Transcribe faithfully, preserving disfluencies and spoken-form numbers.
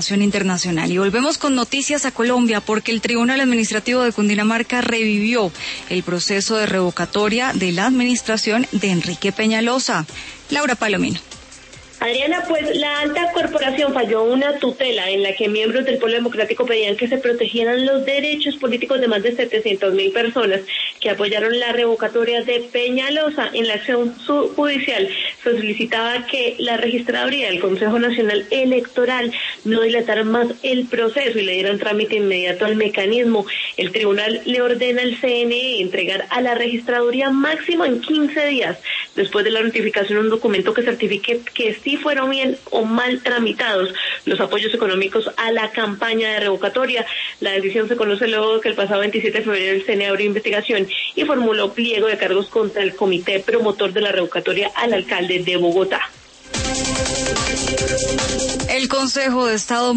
Internacional. Y volvemos con noticias a Colombia porque el Tribunal Administrativo de Cundinamarca revivió el proceso de revocatoria de la administración de Enrique Peñalosa. Laura Palomino. Adriana, pues la alta corporación falló una tutela en la que miembros del Polo Democrático pedían que se protegieran los derechos políticos de más de setecientas mil personas que apoyaron la revocatoria de Peñalosa. En la acción judicial se solicitaba que la registraduría del Consejo Nacional Electoral no dilatara más el proceso y le dieran trámite inmediato al mecanismo. El tribunal le ordena al C N E entregar a la registraduría máximo en quince días después de la notificación un documento que certifique que sí fueron bien o mal tramitados los apoyos económicos a la campaña de revocatoria. La decisión se conoce luego de que el pasado veintisiete de febrero el C N E abrió investigación y formuló pliego de cargos contra el comité promotor de la revocatoria al alcalde de Bogotá. El Consejo de Estado